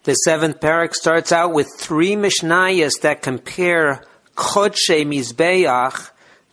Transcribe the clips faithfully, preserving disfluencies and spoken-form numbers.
The seventh parak starts out with three Mishnayos that compare Kodshe Mizbeach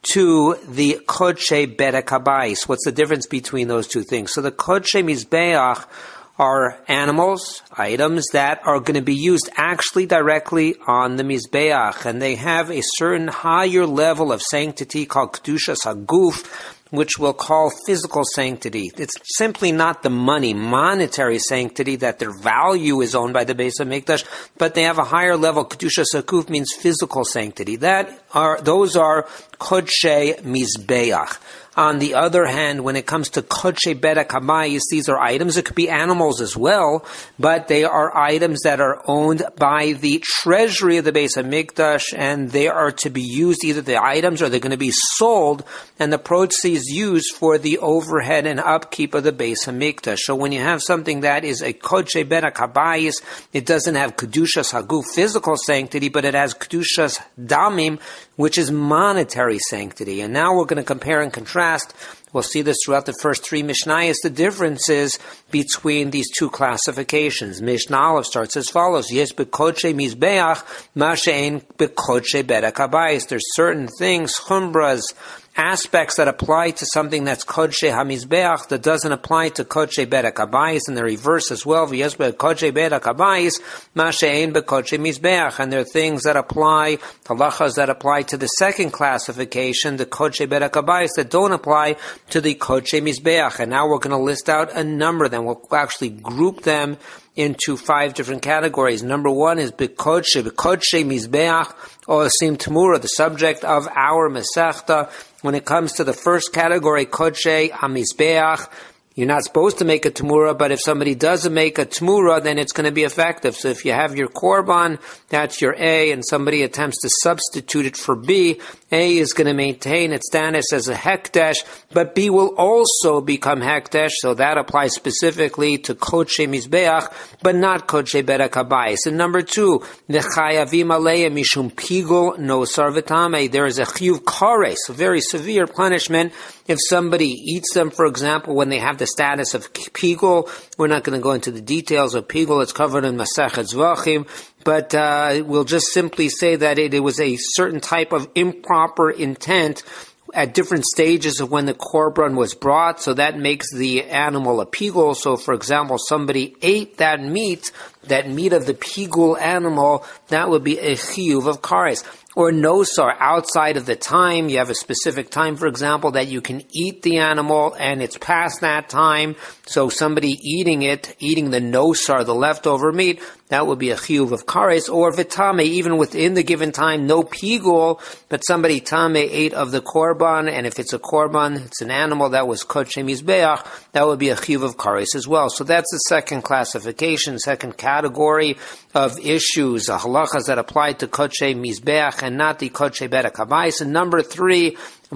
to the Kodshe Bedek Habayis. What's the difference between those two things? So the Kodshe Mizbeach are animals, items that are going to be used actually directly on the Mizbeach, and they have a certain higher level of sanctity called Kedushas Haguf, which we'll call physical sanctity. It's simply not the money, monetary sanctity, that their value is owned by the Beis HaMikdash, but they have a higher level. Kedushas Haguf means physical sanctity. That are, those are Kodshe Mizbeach. On the other hand, when it comes to Kodshe Bedek Habayis, these are items. It could be animals as well, but they are items that are owned by the treasury of the Beis HaMikdash, and they are to be used, either the items or they're going to be sold, and the proceeds used for the overhead and upkeep of the Beis HaMikdash. So when you have something that is a Kodshe Bedek Habayis, it doesn't have Kedushas Haguf, physical sanctity, but it has Kedushas Damim, which is monetary sanctity. And now we're going to compare and contrast. We'll see this throughout the first three Mishnayos, the differences between these two classifications. Mishnah Aleph starts as follows: Yes, bekodshe mizbeach, ma she'ein bekodshe bedek habayis. There's certain things, chumbras, aspects that apply to something that's kodshe hamizbeach that doesn't apply to kodshe bedek habayis, and the reverse as well. Yes, bekodshe bedek habayis, ma she'ein bekodshe mizbeach. And there are things that apply, halachas that apply to the second classification, the kodshe bedek habayis, that don't apply to the Kodshe Mizbeach. And now we're going to list out a number of them. We'll actually group them into five different categories. Number one is Bekodshe, Bekodshe Mizbeach, or Osim Tamura, the subject of our Masechta. When it comes to the first category, Kodshe HaMizbeach, you're not supposed to make a Tamura, but if somebody doesn't make a Tamura, then it's going to be effective. So if you have your Korban, that's your A, and somebody attempts to substitute it for B, A is going to maintain its status as a Hekdesh, but B will also become Hekdesh, so that applies specifically to Kodshe Mizbeach, but not Kodshe Bedek Habayis. And number two, Nechayavim Aleya Mishum Pigul Nosar V'Tamei. There is a Chiyuv Kares, a very severe punishment, if somebody eats them, for example, when they have the status of Pigul. We're not going to go into the details of Pigul. It's covered in Masechet Zvachim. But uh, we'll just simply say that it, it was a certain type of improper intent at different stages of when the korban was brought, so that makes the animal a pigul. So, for example, somebody ate that meat, that meat of the pigul animal, that would be a chiyuv of kares. Or nosar, outside of the time, you have a specific time, for example, that you can eat the animal, and it's past that time, so somebody eating it, eating the nosar, the leftover meat, that would be a chiyuv of kares. Or vitame, even within the given time, no pigul, but somebody tame ate of the korban, and if it's a korban, it's an animal that was kodshe mizbeach, that would be a chiyuv of kares as well. So that's the second classification, second category of issues, uh, halachas that apply to kodshe mizbeach and not the kodshe bedek habayis. And number three,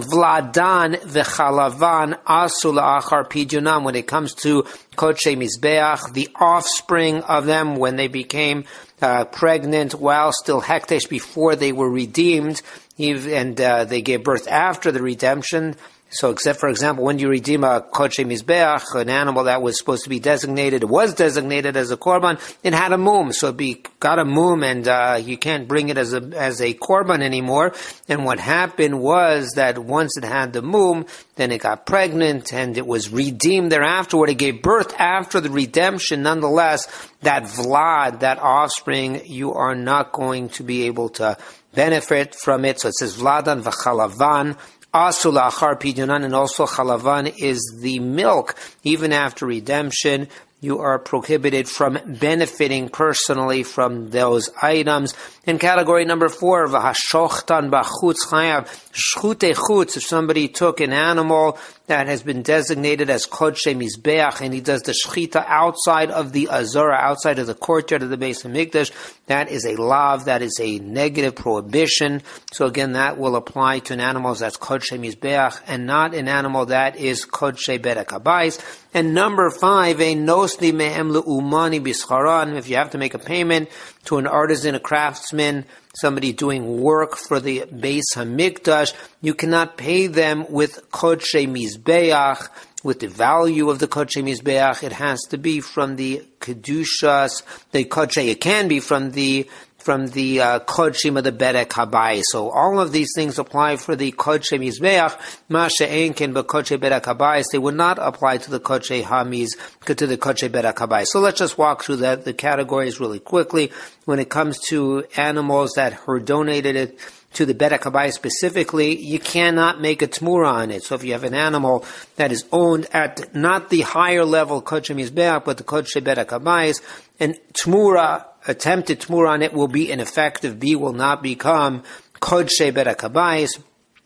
Vladan v'chalavan asul achar pidionam. When it comes to kodshe mizbeach, the offspring of them, when they became uh, pregnant while still hektesh, before they were redeemed, and uh, they gave birth after the redemption. So, except for example, when you redeem a kodshe mizbeach, an animal that was supposed to be designated, was designated as a korban, it had a mum, so it be, got a mum, and uh, you can't bring it as a as a korban anymore. And what happened was that once it had the mum, then it got pregnant, and it was redeemed thereafterward. It gave birth after the redemption. Nonetheless, that vlad, that offspring, you are not going to be able to benefit from it. So it says vladan v'chalavan asul achar pidyonan, and also chalavan is the milk. Even after redemption, you are prohibited from benefiting personally from those items. In category number four, v'hashochtan b'chutz chayav, shchute chutz, if somebody took an animal that has been designated as kodshe mizbeach, and he does the shchita outside of the azara, outside of the courtyard of the Beis HaMikdash, that is a lav, that is a negative prohibition. So again, that will apply to an animal that's kodshe mizbeach, and not an animal that is kodshe bedek habayis. And number five, a nosni mehem le'umani bischaran, if you have to make a payment to an artisan, a craftsman, somebody doing work for the Beis HaMikdash, you cannot pay them with kodshe mizbeach, with the value of the Kodshe Mizbeach. It has to be from the Kedushas, the Kodshe. It can be from the from the uh, Kodshim of the Bedek Habayis. So all of these things apply for the Kodshe Mizbeach. Masha Einken b'Kodshe Bedek Habayis. They would not apply to the Kodshe Hamiz, to the Kodshe Bedek Habayis. So let's just walk through that, the categories really quickly. When it comes to animals that were donated it to the Bedek Habayis specifically, you cannot make a tmura on it. So if you have an animal that is owned at not the higher level Kodshe Mizbeach, but the Kodshe Bedek Habayis, and tmura, attempted tmura on it will be ineffective. B will not become Kodshe Bedek Habayis.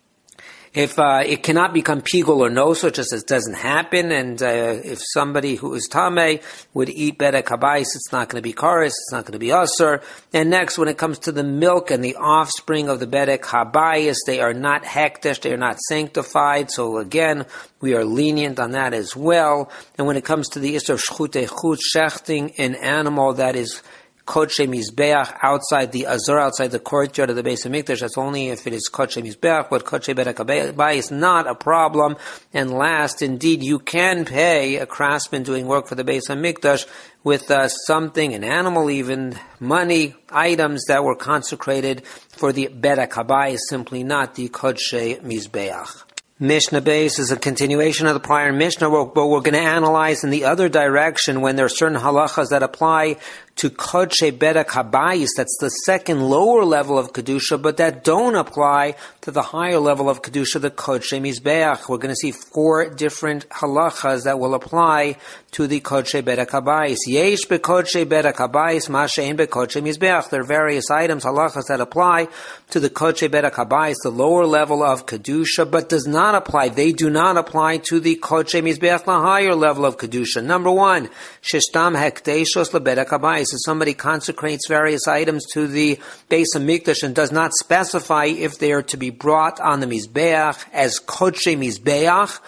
If uh, it cannot become pigul or no, so it just it doesn't happen. And uh, if somebody who is tameh would eat bedek habayis, it's not going to be kares, it's not going to be usur. And next, when it comes to the milk and the offspring of the bedek habayis, they are not hekdesh, they are not sanctified. So again, we are lenient on that as well. And when it comes to the issue of shchutei chut, shechting an animal that is Kodshe Mizbeach outside the Azor, outside the courtyard of the Beis HaMikdash, that's only if it is Kodshe Mizbeach, but Kodshe Bedek Habayis is not a problem. And last, indeed, you can pay a craftsman doing work for the Beis HaMikdash with uh, something, an animal even, money, items that were consecrated for the Bedek Habayis, simply not the Kodshe Mizbeach. Mishnah base is a continuation of the prior Mishnah, but we're going to analyze in the other direction when there are certain halachas that apply to Kodshe Bedek Habayis, that's the second lower level of Kedusha, but that don't apply to the higher level of Kedusha, the Kodshe Mizbeach. We're going to see four different halachas that will apply to the Kodshe Bedek Habayis. Yesh beKodshe Bedek Habayis, ma she'en beKodshe Mizbeach. There are various items, halachas, that apply to the Kodshe Bedek Habayis, the lower level of Kedusha, but does not apply, they do not apply to the Kodshe Mizbeach, the higher level of Kedusha. Number one, Sheshtam Hekdeshos LeBedek Habayis. If somebody consecrates various items to the Beis HaMikdash and does not specify if they are to be brought on the Mizbeach as Kodshe Mizbeach,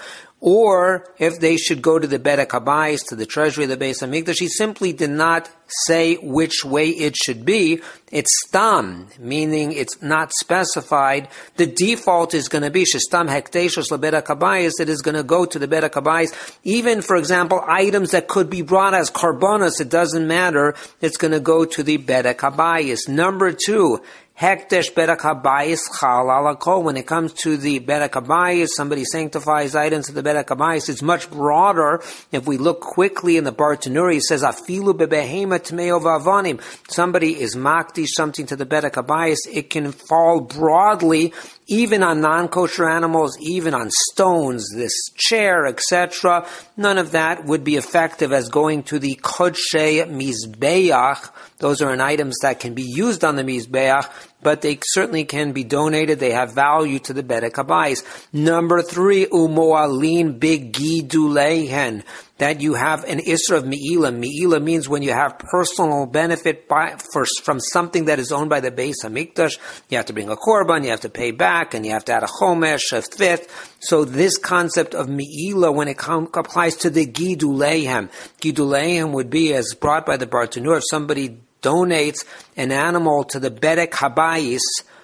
or if they should go to the Bedek Habayis, to the treasury of the Beis HaMikdash, he simply did not say which way it should be. It's stam, meaning it's not specified. The default is going to be Shestam Hekdeshos LeBedek Habayis. It is going to go to the Bedek Habayis. Even, for example, items that could be brought as karbonos, it doesn't matter. It's going to go to the Bedek Habayis. Number two, Hekdesh Bedek Habayis Chal Ala Kol. When it comes to the Bedek Habayis, somebody sanctifies items to the Bedek Habayis. It's much broader. If we look quickly in the Bartanuri, it says Afilu bebehema tmeo v'avonim. Somebody is makdish something to the Bedek Habayis. It can fall broadly, even on non-kosher animals, even on stones, this chair, et cetera. None of that would be effective as going to the Kodshe Mizbeach. Those are an items that can be used on the Mizbeach, but they certainly can be donated. They have value to the Bedek Habayis. Number three, umoalin begidulehen. That you have an isra of me'ila. Me'ila means when you have personal benefit by, for, from something that is owned by the Beis HaMikdash. You have to bring a korban, you have to pay back, and you have to add a chomesh, a fifth. So this concept of me'ila, when it com- applies to the gidulehem, gidulehem would be, as brought by the Bartanur, if somebody donates an animal to the Bedek Habayis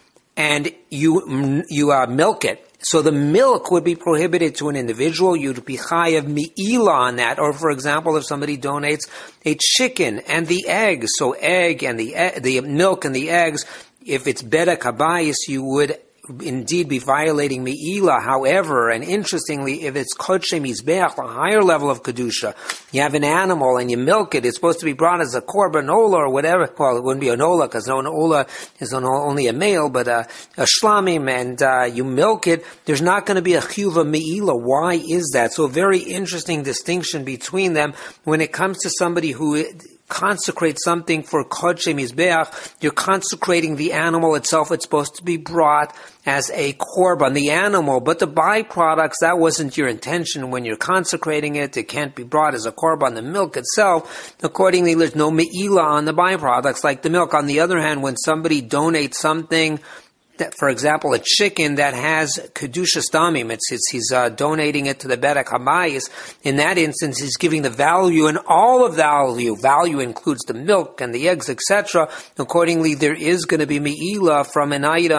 and you you uh, milk it. So the milk would be prohibited to an individual. You'd be chayav mi'ila on that. Or, for example, if somebody donates a chicken and the eggs, so egg and the e- the milk and the eggs, if it's Bedek Habayis, you would indeed be violating Me'ila. However, and interestingly, if it's Kodshe Mizbeach, the higher level of Kedusha, you have an animal and you milk it, it's supposed to be brought as a korban ola or whatever. Well, it wouldn't be an ola because no, an ola is an, only a male, but a, a shlamim, and uh, you milk it, there's not going to be a chiyuv Me'ila. Why is that? So a very interesting distinction between them when it comes to somebody who consecrate something for Kodshe Mizbeach, you're consecrating the animal itself. It's supposed to be brought as a korban, the animal, but the byproducts, that wasn't your intention when you're consecrating it. It can't be brought as a korban, the milk itself. Accordingly, there's no me'ila on the byproducts like the milk. On the other hand, when somebody donates something, that, for example, a chicken that has kedusha stamim, it's, it's he's uh, donating it to the Bedek Habayis. In that instance, he's giving the value, and all of value. Value includes the milk and the eggs, et cetera. Accordingly, there is going to be me'ila from an item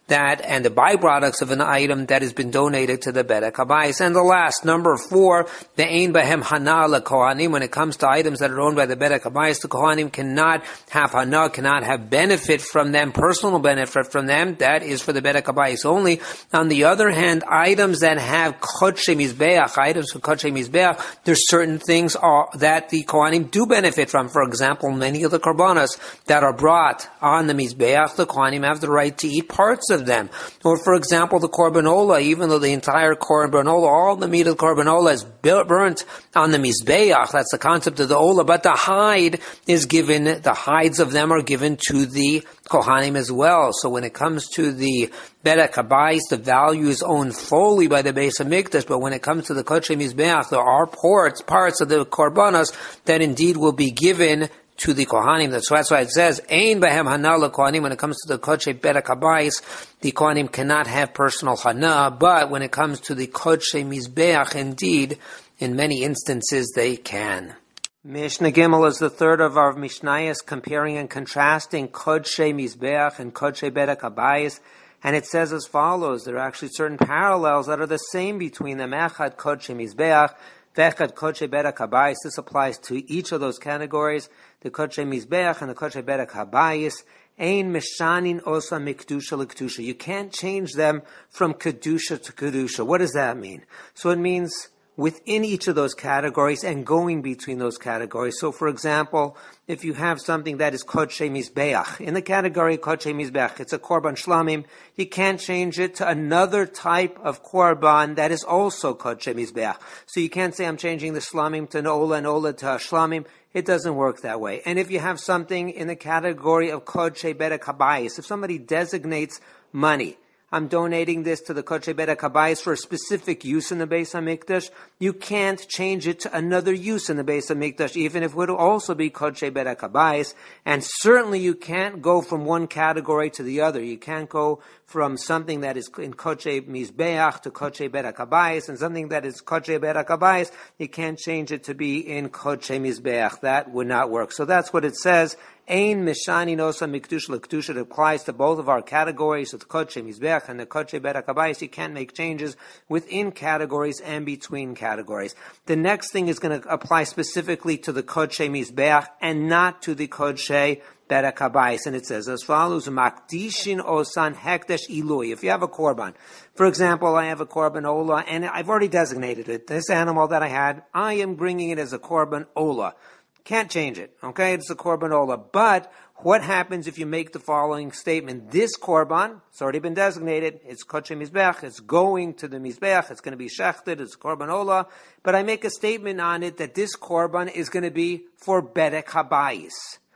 that and the byproducts of an item that has been donated to the Bedek HaBayis. And the last, number four, the Ein Behem Hana LeKohanim. When it comes to items that are owned by the Bedek HaBayis, the Kohanim cannot have Hana, cannot have benefit from them, personal benefit from them. That is for the Bedek HaBayis only. On the other hand, items that have Kodshe Mizbeach, items for Kodshe Mizbeach, there's certain things are, that the Kohanim do benefit from. For example, many of the Korbanos that are brought on the Mizbeach, the Kohanim have the right to eat parts of them. Or, for example, the Korban Olah, even though the entire Korban Olah, all the meat of the Korban Olah is burnt on the Mizbeach, that's the concept of the Olah, but the hide is given, the hides of them are given to the Kohanim as well. So when it comes to the Bedek HaBayis, the value is owned fully by the Beis HaMikdash, but when it comes to the Kodshe Mizbeach, there are parts, parts of the Korbanos that indeed will be given to the Kohanim. That's why, that's why it says, Ein Behem Hana LeKohanim. When it comes to the Kodshe Bedek HaBayis, the Kohanim cannot have personal Hana, but when it comes to the Kodshe Mizbeach, indeed, in many instances, they can. Mishnah Gimel is the third of our Mishnayos, comparing and contrasting Kodshe Mizbeach and Kodshe Bedek HaBayis. And it says as follows, there are actually certain parallels that are the same between them. Echad Kodshe Mizbeach, Vechad Kodshe Bedek HaBayis. This applies to each of those categories, the Kodshe Mizbeach and the Kodshe Bedek HaBayis. Ein Mishanin Osa Mikdusha L'Kedusha. You can't change them from Kedusha to Kedusha. What does that mean? So it means within each of those categories and going between those categories. So, for example, if you have something that is Kodshe Mizbeach, in the category Kodshe Mizbeach, it's a Korban Shlamim, you can't change it to another type of Korban that is also Kodshe Mizbeach. So you can't say I'm changing the Shlamim to an Olah and Olah to a Shlamim. It doesn't work that way. And if you have something in the category of Kodshe Bedek HaBayis, if somebody designates money, I'm donating this to the Kodshe Bedek HaBayis for a specific use in the Beis HaMikdash, you can't change it to another use in the Beis HaMikdash, even if it would also be Kodshe Bedek HaBayis. And certainly you can't go from one category to the other. You can't go from something that is in Kodshe Mizbeach to Kodshe Bedek HaBayis, and something that is Kodshe Bedek HaBayis, you can't change it to be in Kodshe Mizbeach. That would not work. So that's what it says. Ein Mishani Nosa Mikdush L'Kedusha. It applies to both of our categories, the Kodshe Mizbeach and the Kodshe Bedek HaBayis. You can't make changes within categories and between categories. The next thing is going to apply specifically to the Kodshe Mizbeach and not to the Kodshe Bedek HaBayis. And it says as follows, Makdishin Osan Hekdesh Ilui. If you have a Korban, for example, I have a Korban Olah, and I've already designated it. This animal that I had, I am bringing it as a Korban Olah. Can't change it, okay? It's a Korban Olah. But what happens if you make the following statement? This Korban, it's already been designated, it's Kodshe Mizbeach, it's going to the Mizbeach, it's going to be shechted, it's Korban Olah, but I make a statement on it that this Korban is going to be for Bedek HaBayis.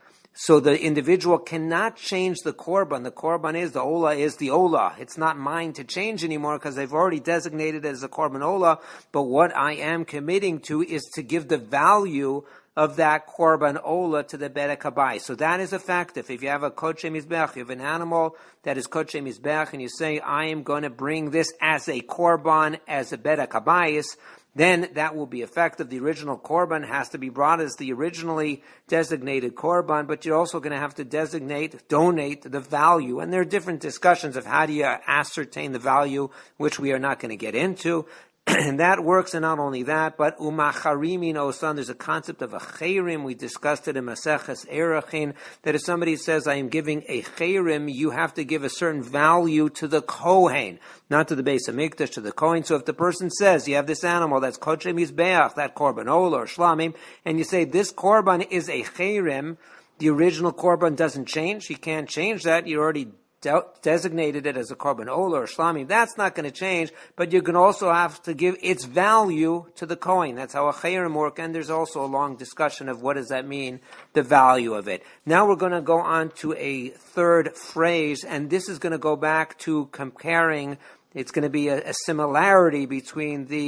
So the individual cannot change the Korban. The Korban is, the Olah is the Olah. It's not mine to change anymore because they've already designated it as a Korban Olah. But what I am committing to is to give the value of that Korban Olah to the Bedek HaBayis. So that is effective. If you have a Kodshe Mizbeach, you have an animal that is Kodshe Mizbeach, and you say, I am going to bring this as a Korban, as a Bedek HaBayis, then that will be effective. The original Korban has to be brought as the originally designated Korban, but you're also going to have to designate, donate the value. And there are different discussions of how do you ascertain the value, which we are not going to get into. And that works, and not only that, but umacharimin osan, there's a concept of a chayrim. We discussed it in Maseches Erachin, that if somebody says, I am giving a chayrim, you have to give a certain value to the Kohen, not to the Beis HaMikdash, to the Kohen. So if the person says, you have this animal that's Kodshe Mizbeach, that Korban Olah or Shlamim, and you say, this Korban is a chayrim, the original Korban doesn't change, you can't change that, you already De- designated it as a Korban Olah or Shlamim, that's not going to change, but you're going to also have to give its value to the Kohen. That's how a Chayrim work, and there's also a long discussion of what does that mean, the value of it. Now we're going to go on to a third phrase, and this is going to go back to comparing, it's going to be a, a similarity between the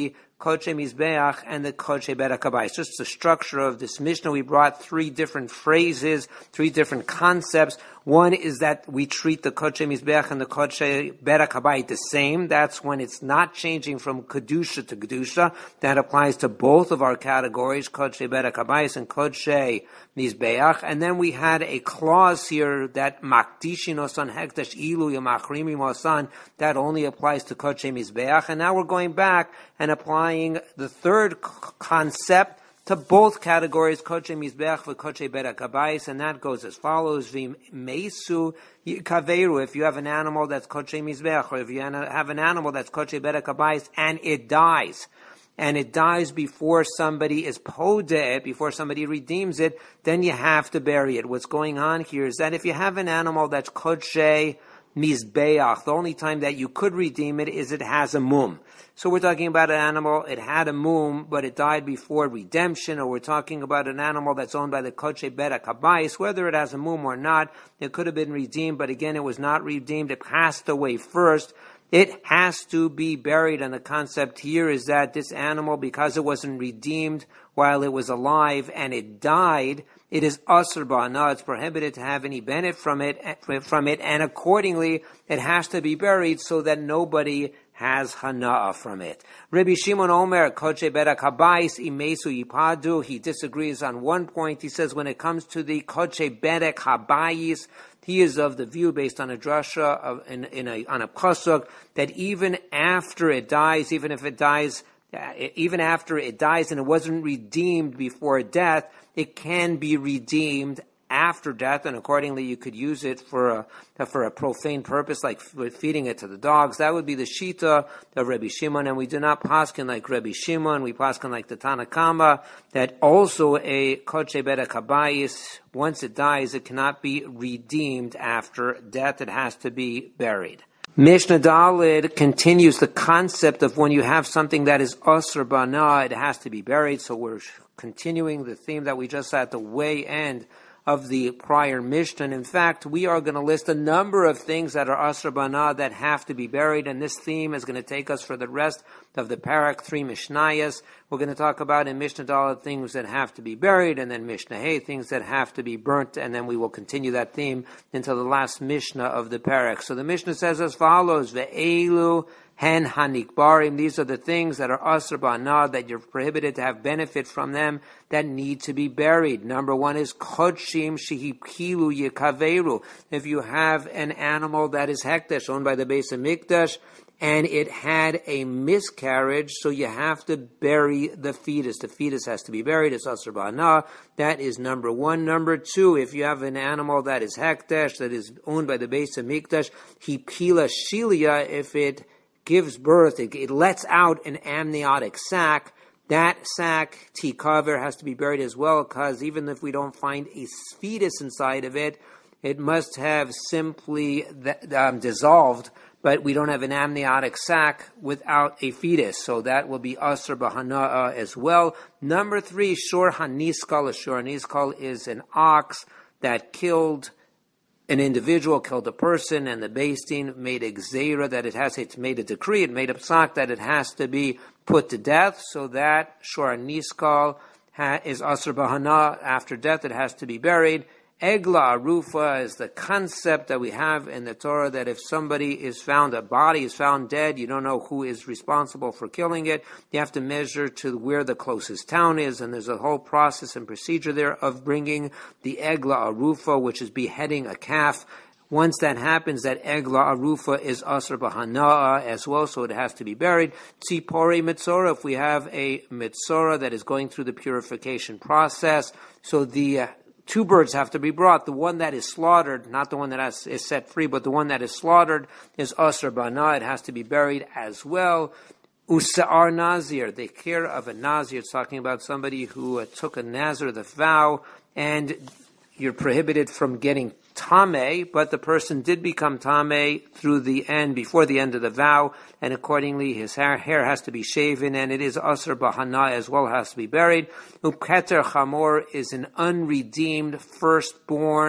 Kodshe Mizbeach and the Kodshe Bet HaKabayis. Just the structure of this Mishnah, we brought three different phrases, three different concepts. One is that we treat the Kodshe Mizbeach and the Kodshe Bet HaKabayis the same. That's when it's not changing from Kedusha to Kedusha. That applies to both of our categories, Kodshe Bet HaKabayis and Kodshe Mizbeach. And then we had a clause here that Makdishin Osan Hekdesh Ilu Yamachrimim Osan, that only applies to Kodshe Mizbeach. And now we're going back and applying the third concept to both categories, Kodshe Mizbeach and Kodshe Bet HaKabayis, and that goes as follows: Vim Meisu Kaveru. If you have an animal that's Kodshe Mizbeach, or if you have an animal that's Kodshe Bet HaKabayis, and it dies, and it dies before somebody is podeh, before somebody redeems it, then you have to bury it. What's going on here is that if you have an animal that's Kodshe Mizbeach, the only time that you could redeem it is it has a mum. So we're talking about an animal, it had a mum, but it died before redemption, or we're talking about an animal that's owned by the Kodshe Bet HaKabayis, whether it has a mum or not, it could have been redeemed, but again, it was not redeemed, it passed away first. It has to be buried, and the concept here is that this animal, because it wasn't redeemed while it was alive and it died, it is asur ba'ana. It's prohibited to have any benefit from it, from it, and accordingly, it has to be buried so that nobody has hana'ah from it. Rabbi Shimon Omer, Kodshe Bet HaKabayis, Imesu Yipadu, he disagrees on one point. He says when it comes to the Kodshe Bet HaKabayis, he is of the view, based on a drasha, of, in, in a, on a pasuk, that even after it dies, even if it dies, uh, even after it dies and it wasn't redeemed before death, it can be redeemed after death, and accordingly you could use it for a for a profane purpose, like feeding it to the dogs. That would be the shita of Rabbi Shimon, and we do not paskin like Rabbi Shimon. We paskin like the Tanna Kama, that also a Kodshe Bet HaKabayis, once it dies, it cannot be redeemed after death. It has to be buried. Mishnah Daled continues the concept of when you have something that is asur ba'ana, it has to be buried. So we're continuing the theme that we just saw at the way end of the prior Mishnah. And in fact, we are going to list a number of things that are asur ba'ana that have to be buried, and this theme is going to take us for the rest of the parak, three Mishnayos. We're going to talk about in Mishnah Daled things that have to be buried, and then Mishnah Hey, things that have to be burnt, and then we will continue that theme until the last Mishnah of the parak. So the Mishnah says as follows: Ve'elu hen hanikbarim. These are the things that are asur ba'ana, that you're prohibited to have benefit from them, that need to be buried. Number one is kodshim shehikilu yikaveru. If you have an animal that is hekdesh, owned by the Beis HaMikdash, and it had a miscarriage, so you have to bury the fetus. The fetus has to be buried. It's asur ba'ana. That is number one. Number two, if you have an animal that is hekdesh, that is owned by the Beis HaMikdash, hipila shilia, if it gives birth, it, it lets out an amniotic sac, that sac, tikaver, has to be buried as well, because even if we don't find a fetus inside of it, it must have simply um, dissolved, but we don't have an amniotic sac without a fetus, so that will be asur b'hana'ah as well. Number three, shor haniskal. A shor haniskal is an ox that killed an individual, killed a person, and the Beis Din made a gzeira that it has, it's made a decree, it made a psak that it has to be put to death, so that shor haniskal ha, is asur b'hana'ah. After death, it has to be buried. Egla arufa is the concept that we have in the Torah, that if somebody is found, a body is found dead, you don't know who is responsible for killing it. You have to measure to where the closest town is, and there's a whole process and procedure there of bringing the egla arufa, which is beheading a calf. Once that happens, that egla arufa is asur b'hana'ah as well, so it has to be buried. Tzipori mitzora, if we have a mitzora that is going through the purification process, so the uh, two birds have to be brought. The one that is slaughtered, not the one that has, is set free, but the one that is slaughtered is asur ba'ana. It has to be buried as well. Usa'ar nazir, the care of a nazir. It's talking about somebody who uh, took a nazir, the vow, and you're prohibited from getting tameh, but the person did become tameh through the end, before the end of the vow, and accordingly his hair, hair has to be shaven, and it is asur b'hana'ah as well, has to be buried. Uketer chamor is an unredeemed firstborn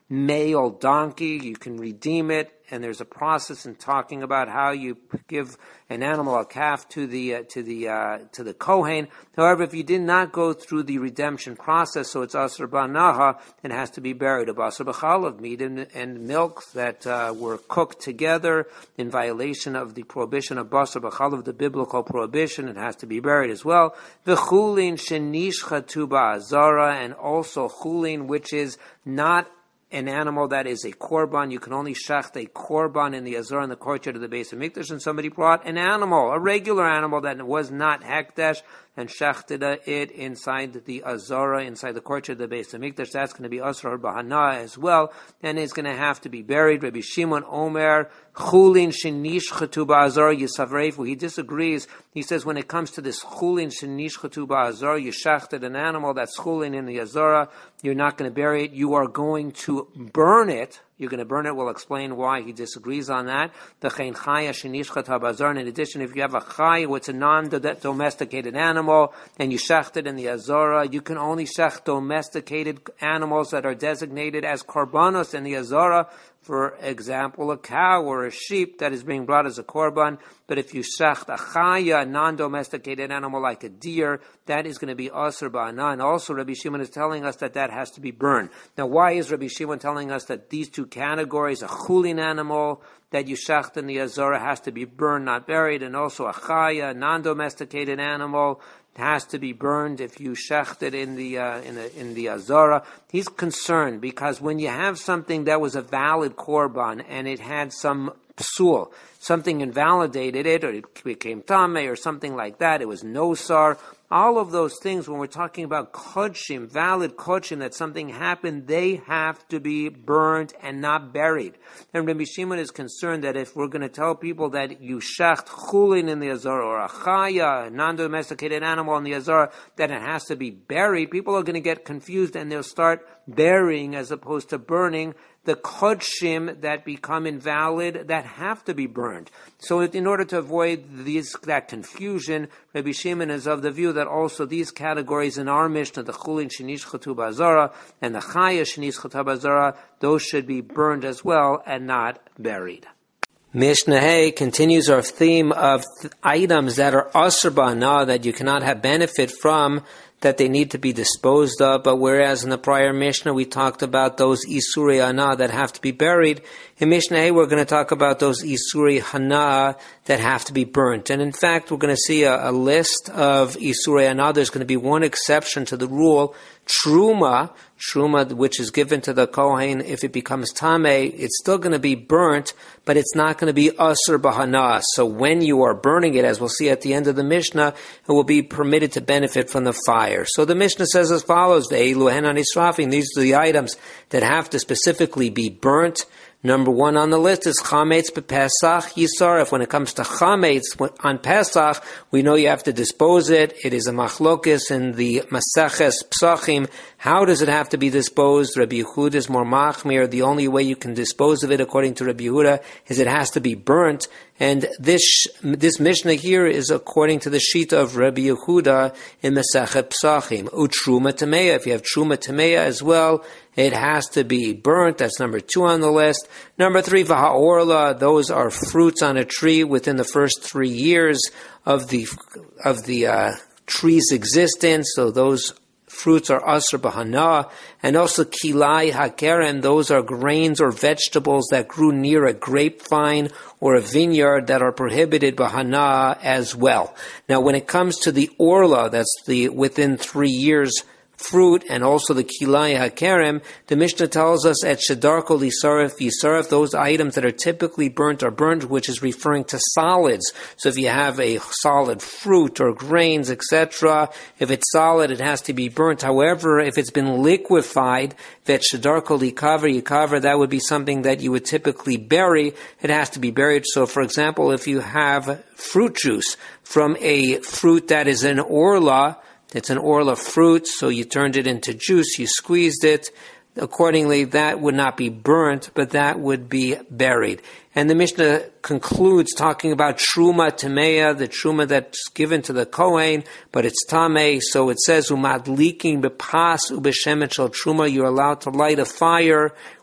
male donkey, you can redeem it, and there's a process in talking about how you give an animal, a calf, to the uh, to the uh, to the Kohen. However, if you did not go through the redemption process, so it's asur ba'naha, it has to be buried. Of asur b'chalav, meat and, and milk that uh, were cooked together in violation of the prohibition of basar b'chalav, the biblical prohibition, it has to be buried as well. V'chulin shenishchatu ba'azara, and also chulin, which is not an animal that is a korban. You can only shecht a korban in the azara in the courtyard of the Beis Hamikdash, and somebody brought an animal, a regular animal that was not hekdesh, and shechted it inside the azara, inside the courtyard of the Beis Hamikdash. That's going to be asur b'hana as well, and it's going to have to be buried. Rabbi Shimon Omer, chulin shenishchatu ba'azara yisavreifu. He disagrees. He says when it comes to this chulin shenishchatu ba'azara, you shechted an animal that's chulin in the azara, you're not going to bury it. You are going to burn it. You're going to burn it. We'll explain why he disagrees on that. The chen chaya shenishchat habazar. In addition, if you have a chay, which is a non-domesticated animal, and you shecht it in the azara, you can only shecht domesticated animals that are designated as korbanos in the azara. For example, a cow or a sheep that is being brought as a korban. But if you shecht a chaya, a non-domesticated animal like a deer, that is going to be asur ba'ana. And also Rabbi Shimon is telling us that that has to be burned. Now, why is Rabbi Shimon telling us that these two categories, a chulin animal that you shecht in the azara, has to be burned, not buried, and also a chaya, a non-domesticated animal, has to be burned if you shecht it in the uh, in the in the azara? He's concerned because when you have something that was a valid korban and it had some psul, something invalidated it, or it became tameh, or something like that, it was nosar. All of those things, when we're talking about kodshim, valid kodshim, that something happened, they have to be burned and not buried. And Rabbi Shimon is concerned that if we're going to tell people that you shecht chulin in the azara, or a chaya, a non-domesticated animal in the azara, that it has to be buried, people are going to get confused and they'll start burying as opposed to burning the kodshim that become invalid, that have to be burned. So in order to avoid these, that confusion, Rabbi Shimon is of the view that also these categories in our Mishnah, the chulin shenishchatu ba'azara and the chaya shenishchatu ba'azara, those should be burned as well and not buried. Mishnah Hay continues our theme of th- items that are asur ba'ana, that you cannot have benefit from, that they need to be disposed of. But whereas in the prior Mishnah we talked about those isurei hana that have to be buried, in Mishnah Hay we're going to talk about those isurei hana that have to be burnt. And in fact, we're going to see a, a list of isurei hana. There's going to be one exception to the rule. Truma, truma, which is given to the Kohen, if it becomes tameh, it's still going to be burnt, but it's not going to be asur b'hana. So when you are burning it, as we'll see at the end of the Mishnah, it will be permitted to benefit from the fire. So the Mishnah says as follows: the eilu henan israfim. These are the items that have to specifically be burnt. Number one on the list is chametz b'Pesach yisaref. When it comes to chametz on Pesach, we know you have to dispose it. It is a machlokes in the Maseches Psachim. How does it have to be disposed? Rabbi Yehuda is more machmir. The only way you can dispose of it, according to Rabbi Yehuda, is it has to be burnt. And this this Mishnah here is according to the Shita of Rabbi Yehuda in Masechet Psachim. Utruma tameya. If you have truma tameya as well, it has to be burnt. That's number two on the list. Number three, v'ha'orla. Those are fruits on a tree within the first three years of the of the uh, tree's existence. So those fruits are asur b'hana. And also kilai hakerem, those are grains or vegetables that grew near a grapevine or a vineyard that are prohibited b'hana as well. Now when it comes to the orla, that's the within three years fruit, and also the kilai hakerem, the Mishnah tells us at shedarko lisaref yisaref, those items that are typically burnt are burnt, which is referring to solids. So if you have a solid fruit or grains, et cetera, if it's solid, it has to be burnt. However, if it's been liquefied, that shedarko likaver yikaver, that would be something that you would typically bury. It has to be buried. So for example, if you have fruit juice from a fruit that is an orla, it's an orla fruit, so you turned it into juice, you squeezed it. Accordingly, that would not be burnt, but that would be buried. And the Mishnah concludes talking about truma tameya, the truma that's given to the Kohen, but it's tameh. So it says, umadliking bepas ubeshemet shel truma, you're allowed to light a fire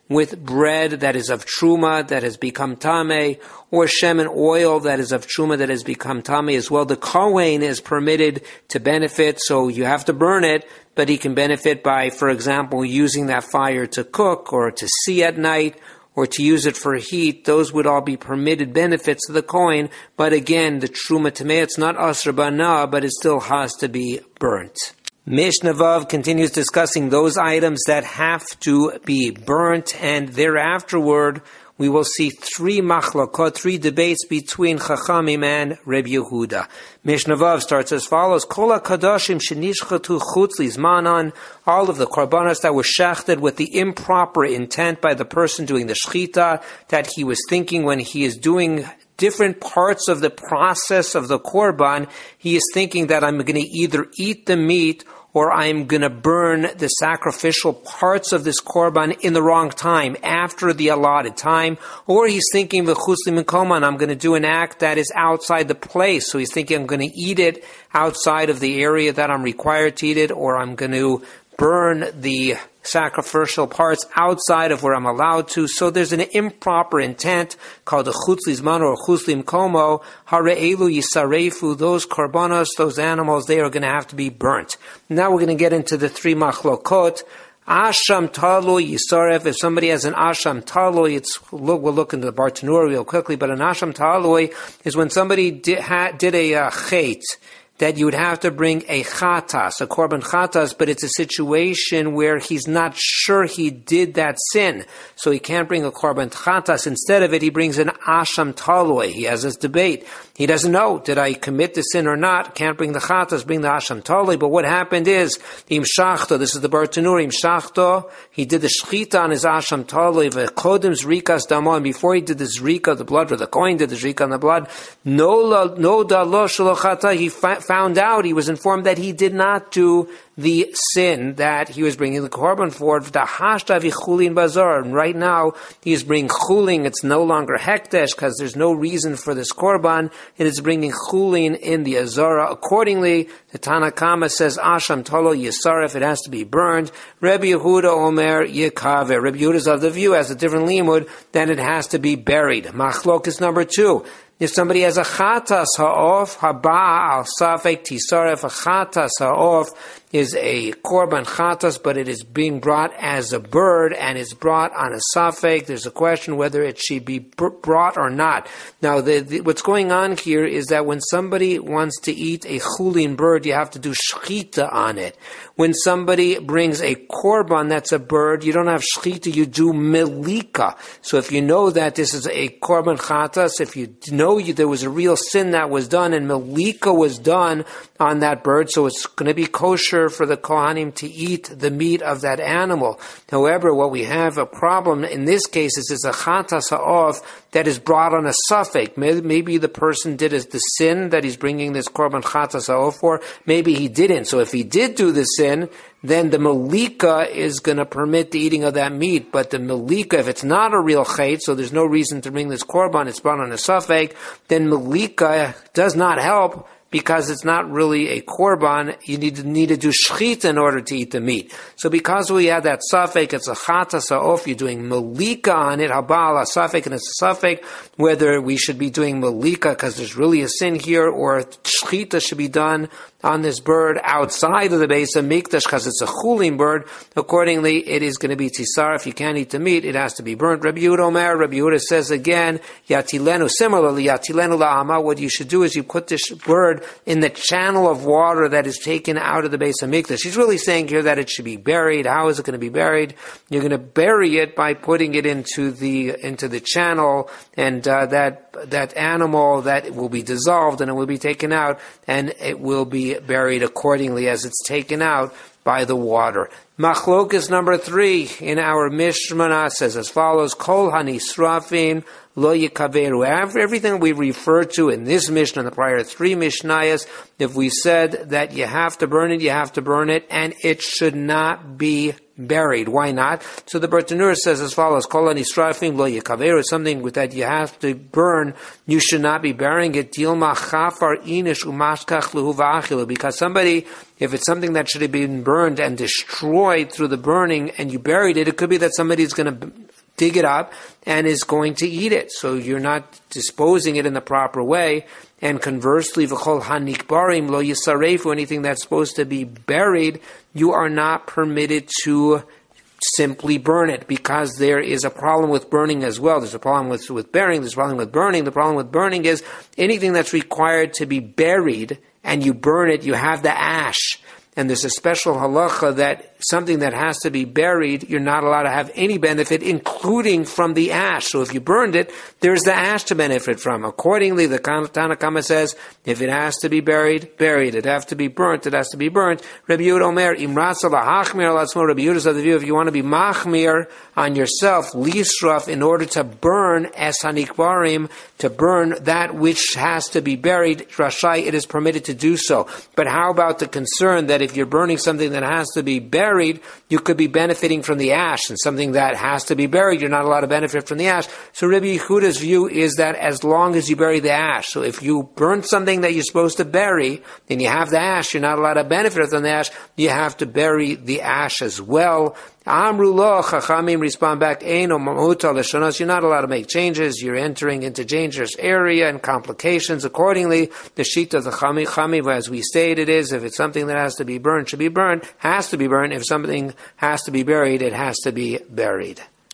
with bread that is of truma that has become tameh, or shemen oil that is of truma that has become tameh as well. The kohen is permitted to benefit, so you have to burn it, but he can benefit by, for example, using that fire to cook or to see at night, or to use it for heat. Those would all be permitted benefits to the kohen, but again, the truma tameh, it's not asr bana, but it still has to be burnt. Mishnah Vav continues discussing those items that have to be burnt, and thereafterward we will see three machlokot, three debates between Chachamim and Reb Yehuda. Mishnah Vav starts as follows: Kol HaKadoshim shenishchatu chutz lizmanan, all of the korbanos that were shechted with the improper intent by the person doing the shechita, that he was thinking when he is doing different parts of the process of the korban, he is thinking that I'm going to either eat the meat or I'm going to burn the sacrificial parts of this korban in the wrong time, after the allotted time, or he's thinking v'chutz li mikoman, I'm going to do an act that is outside the place, so he's thinking I'm going to eat it outside of the area that I'm required to eat it, or I'm going to burn the sacrificial parts outside of where I'm allowed to. So there's an improper intent called a chutz lizman or chutz limkomo. Hare'elu yisarefu, those korbanos, those animals, they are going to have to be burnt. Now we're going to get into the three machlokot. Asham talui yisaref, if somebody has an asham talui, it's, look, we'll look into the Bartanura real quickly, but an asham talui is when somebody did, ha, did a uh, chet, that you would have to bring a chatas, a korban chatas, but it's a situation where he's not sure he did that sin, so he can't bring a korban chatas. Instead of it, he brings an asham taloi. He has this debate. He doesn't know, did I commit the sin or not? Can't bring the chatas, bring the asham taloi. But what happened is, im shachto, this is the Bartanur, im shachto, he did the shchita on his asham taloi, v'kodem zrikas damo, and before he did the zrika, the blood, or the kohen did the zrika on the blood, no no dalo shelo chata, he fa- found out, he was informed that he did not do the sin that he was bringing the korban for. And right now, he is bringing chulin. It's no longer hekdesh because there's no reason for this korban. It is bringing chulin in the azara. Accordingly, the Tanakama says, Asham tolo yisaref, it has to be burned. Rebbe Yehuda Omer yekave. Rebbe Yehuda is of the view, has a different limud, then it has to be buried. Machlok is number two. If somebody has a chatas ha'of, haba al safek tisaref, a chatas ha'of is a korban chatas, but it is being brought as a bird and is brought on a safek. There's a question whether it should be brought or not. Now, the, the, what's going on here is that when somebody wants to eat a chulin bird, you have to do shchita on it. When somebody brings a korban that's a bird, you don't have shchita, you do melika. So if you know that this is a korban chatas, if you know you, there was a real sin that was done and melika was done on that bird, so it's going to be kosher for the Kohanim to eat the meat of that animal. However, what we have a problem in this case is it's a chatas ha'of that is brought on a suffix. Maybe the person did the sin that he's bringing this korban chatas ha'of for. Maybe he didn't. So if he did do the sin, then the malika is going to permit the eating of that meat. But the malika, if it's not a real chait, so there's no reason to bring this korban, it's brought on a suffix, then malika does not help, because it's not really a korban. You need to, need to do shchita in order to eat the meat. So because we have that suffix, it's a chatas ha'of, you're doing malika on it, habal, a suffix, and it's a suffix, whether we should be doing malika because there's really a sin here, or shchita should be done on this bird outside of the base of mikdash because it's a chulin bird. Accordingly, it is going to be tisar. If you can't eat the meat, it has to be burnt. Rabbi Yehuda Omer, Rabbi Yehuda says again, yatilenu, similarly, yatilenu la'ama, what you should do is you put this bird in the channel of water that is taken out of the base of mikdash. He's really saying here that it should be buried. How is it going to be buried? You're going to bury it by putting it into the into the channel, and uh, that that animal that will be dissolved and it will be taken out, and it will be buried accordingly as it's taken out by the water. Machlokas number three in our Mishnah says as follows: Kol hanisrafim lo yikaveru. Everything we refer to in this Mishnah and the prior three Mishnayos, if we said that you have to burn it, you have to burn it, and it should not be buried. Why not? So the Bartanura says as follows: Kol hanisrafim lo yikaveru, something that you have to burn, you should not be burying it. Dilma chafar inish umashkach lehu v'achilu, because somebody, if it's something that should have been burned and destroyed through the burning and you buried it, it could be that somebody's going to dig it up and is going to eat it. So you're not disposing it in the proper way. And conversely, v'chol hanikbarim lo yisarefu, anything that's supposed to be buried, you are not permitted to simply burn it, because there is a problem with burning as well. There's a problem with, with burying, there's a problem with burning. The problem with burning is anything that's required to be buried and you burn it, you have the ash. And there's a special halacha that something that has to be buried, you're not allowed to have any benefit, including from the ash. So if you burned it, there's the ash to benefit from. Accordingly, the Tanna Kama says, if it has to be buried, buried. It has to be burnt, it has to be burnt. Rabbi Yehuda Omer, Imratza lahachmir alatzmo. Rabbi Yehuda said the view, if you want to be machmir on yourself, lisraf, in order to burn es hanikbarim, to burn that which has to be buried, rashai, it is permitted to do so. But how about the concern that if you're burning something that has to be buried, you could be benefiting from the ash, and something that has to be buried, you're not allowed to benefit from the ash. So Rabbi Yehuda's view is that as long as you bury the ash, so if you burn something that you're supposed to bury, and you have the ash, you're not allowed to benefit from the ash, you have to bury the ash as well. Amru lo, Chachamim respond back, Eino mamuta l'shanos, you're not allowed to make changes, you're entering into dangerous area and complications. Accordingly, the sheet of the Chami, Chami, as we stated, is if it's something that has to be burned, should be burned, has to be burned. If something has to be buried, it has to be buried.